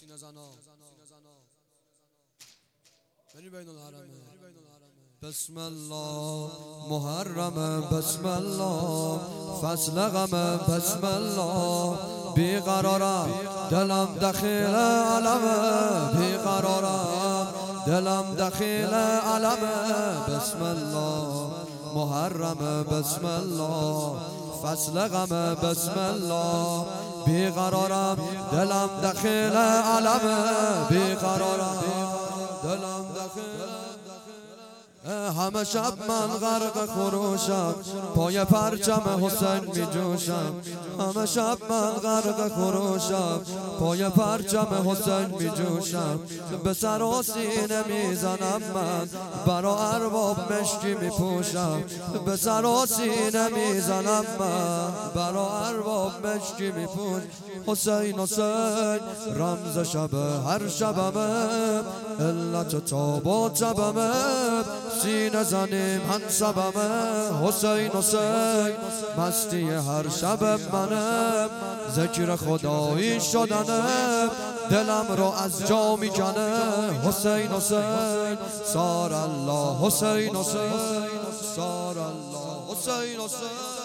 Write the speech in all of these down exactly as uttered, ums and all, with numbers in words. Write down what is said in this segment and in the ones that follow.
بسم الله محرم، بسم الله فصل غم، بسم الله بیقرارم دلم دخیل علمه، بیقرارم دلم دخیل علمه. بسم الله محرم، بسم الله فصل غم، بسم الله بیقرارم دلم دخیل علمه، بیقرارم دلم دخیل. همه شب من غرق خروشم، پای پرچم حسین می جوشم. همه شب من غرق خروشم، پای پرچم حسین می جوشم. به سر و سینه می زنم من، برا ارباب مشکی می پوشم. به سر و سینه می زنم من، برا ارباب مشکی می پوشم. حسین حسین رمز شب هر شبمه، علت تاب و تبمه، سینه زنیم منصبمه. حسین حسین مستی هر شب منه، ذکر خدایی شدنه، دلم رو از جا میکنه. حسین حسین سار الله، حسین حسین سار الله، حسین حسین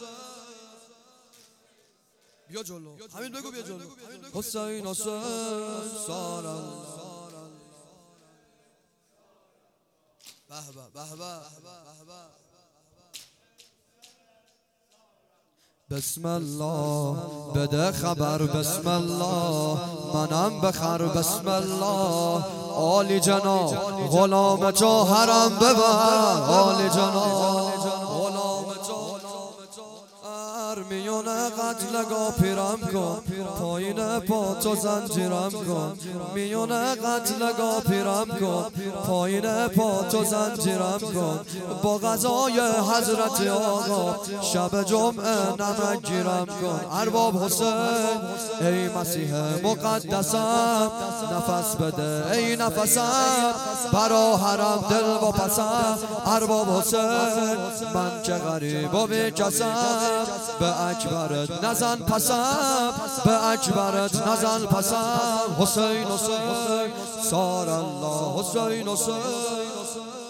بیا جلو، همین بگو بیا جلو. حسین حسین سار الله. به به به به. بسم الله بده خبر، بسم الله منم بخر، بسم الله عالی جناب غلام تو حرم ببر، عالی جناب غلام تو میون قتلگاه پیرم کن، پایین پا تو زنجیرم کن. میون قتلگاه پیرم کن، پایین پا تو زنجیرم کن. با غذای حضرت آقا شب جمعه نمک گیرم کن. ارباب حسین ای مسیح مقدسم، نفس بده ای نفسم، برا حرم دل و پسم. ارباب حسین من که غریب و بیکسم، به اکبرت نزن پسم، به اکبرت نزن پسم. حسین حسین سار الله، حسین حسین